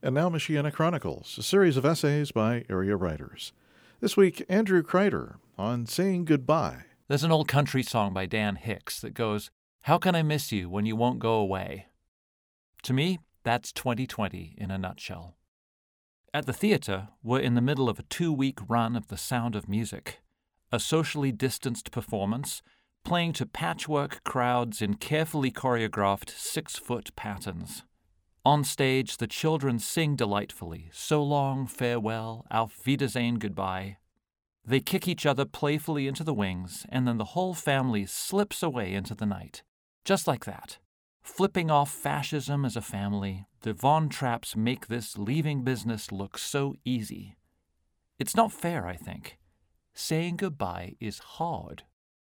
And now Michiana Chronicles, a series of essays by area writers. This week, Andrew Kreider on Saying Goodbye. There's an old country song by Dan Hicks that goes, "How can I miss you when you won't go away?" To me, that's 2020 in a nutshell. At the theater, we're in the middle of a 2-week run of The Sound of Music, a socially distanced performance playing to patchwork crowds in carefully choreographed 6-foot patterns. On stage, the children sing delightfully, "So long, farewell, auf Wiedersehen, goodbye." They kick each other playfully into the wings, and then the whole family slips away into the night. Just like that. Flipping off fascism as a family, the Von Trapps make this leaving business look so easy. It's not fair, I think. Saying goodbye is hard.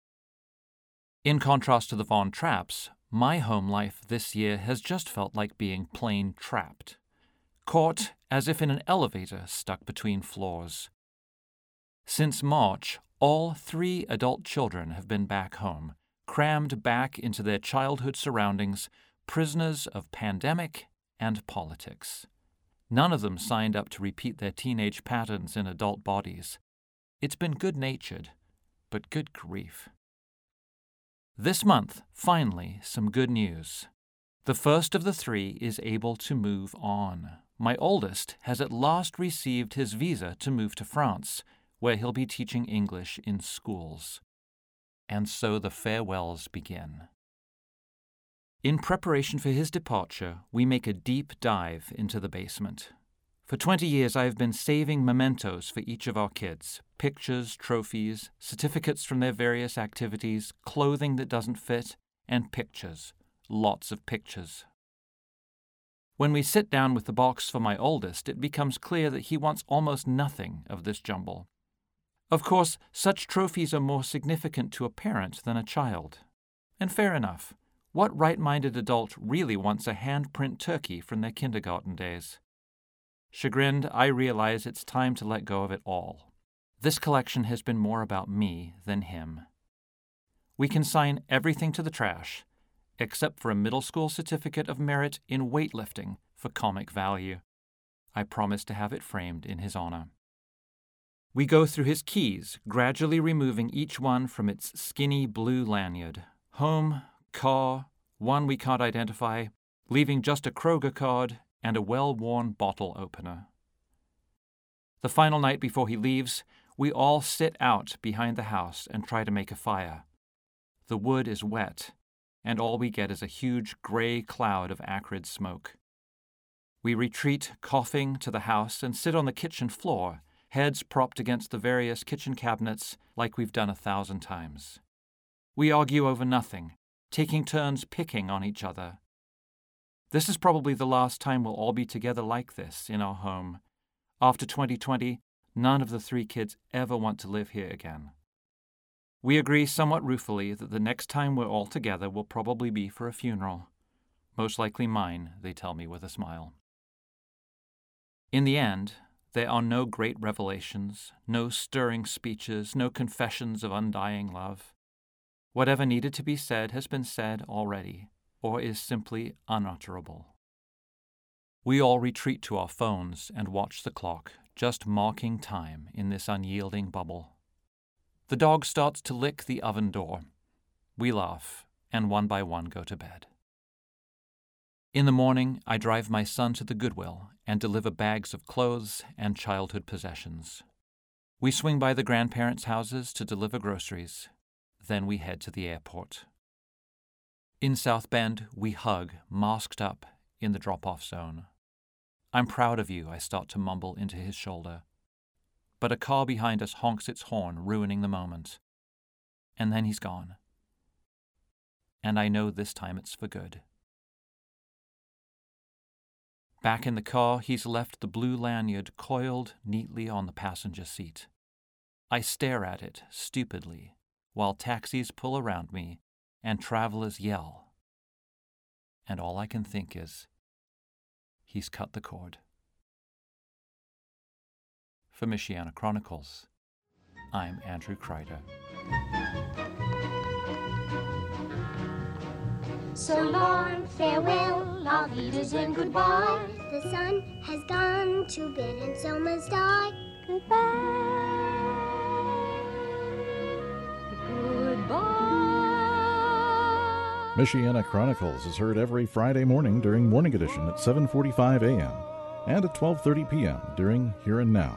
In contrast to the Von Trapps, my home life this year has just felt like being plain trapped. Caught as if in an elevator stuck between floors. Since March, all 3 adult children have been back home, crammed back into their childhood surroundings, prisoners of pandemic and politics. None of them signed up to repeat their teenage patterns in adult bodies. It's been good-natured, but good grief. This month, finally, some good news. The first of the 3 is able to move on. My oldest has at last received his visa to move to France, where he'll be teaching English in schools. And so the farewells begin. In preparation for his departure, we make a deep dive into the basement. For 20 years, I have been saving mementos for each of our kids. Pictures, trophies, certificates from their various activities, clothing that doesn't fit, and pictures. Lots of pictures. When we sit down with the box for my oldest, it becomes clear that he wants almost nothing of this jumble. Of course, such trophies are more significant to a parent than a child. And fair enough. What right-minded adult really wants a handprint turkey from their kindergarten days? Chagrined, I realize it's time to let go of it all. This collection has been more about me than him. We consign everything to the trash, except for a middle school certificate of merit in weightlifting for comic value. I promise to have it framed in his honor. We go through his keys, gradually removing each one from its skinny blue lanyard. Home, car, one we can't identify, leaving just a Kroger card and a well-worn bottle opener. The final night before he leaves, we all sit out behind the house and try to make a fire. The wood is wet, and all we get is a huge gray cloud of acrid smoke. We retreat, coughing, to the house and sit on the kitchen floor, heads propped against the various kitchen cabinets like we've done 1,000 times. We argue over nothing, taking turns picking on each other. This is probably the last time we'll all be together like this in our home. After 2020, none of the 3 kids ever want to live here again. We agree somewhat ruefully that the next time we're all together will probably be for a funeral. Most likely mine, they tell me with a smile. In the end, there are no great revelations, no stirring speeches, no confessions of undying love. Whatever needed to be said has been said already, or is simply unutterable. We all retreat to our phones and watch the clock, just marking time in this unyielding bubble. The dog starts to lick the oven door. We laugh, and one by one go to bed. In the morning, I drive my son to the Goodwill and deliver bags of clothes and childhood possessions. We swing by the grandparents' houses to deliver groceries. Then we head to the airport. In South Bend, we hug, masked up, in the drop-off zone. "I'm proud of you," I start to mumble into his shoulder. But a car behind us honks its horn, ruining the moment. And then he's gone. And I know this time it's for good. Back in the car, he's left the blue lanyard coiled neatly on the passenger seat. I stare at it, stupidly, while taxis pull around me and travelers yell. And all I can think is, he's cut the cord. For Michiana Chronicles, I'm Andrew Kreider. So long, farewell, Auf Wiedersehen, goodbye. The sun has gone to bed and so must I. Goodbye. Goodbye. Michiana Chronicles is heard every Friday morning during Morning Edition at 7:45 a.m. and at 12:30 p.m. during Here and Now.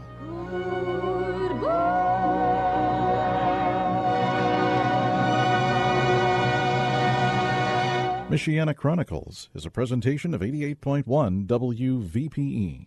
Michiana Chronicles is a presentation of 88.1 WVPE.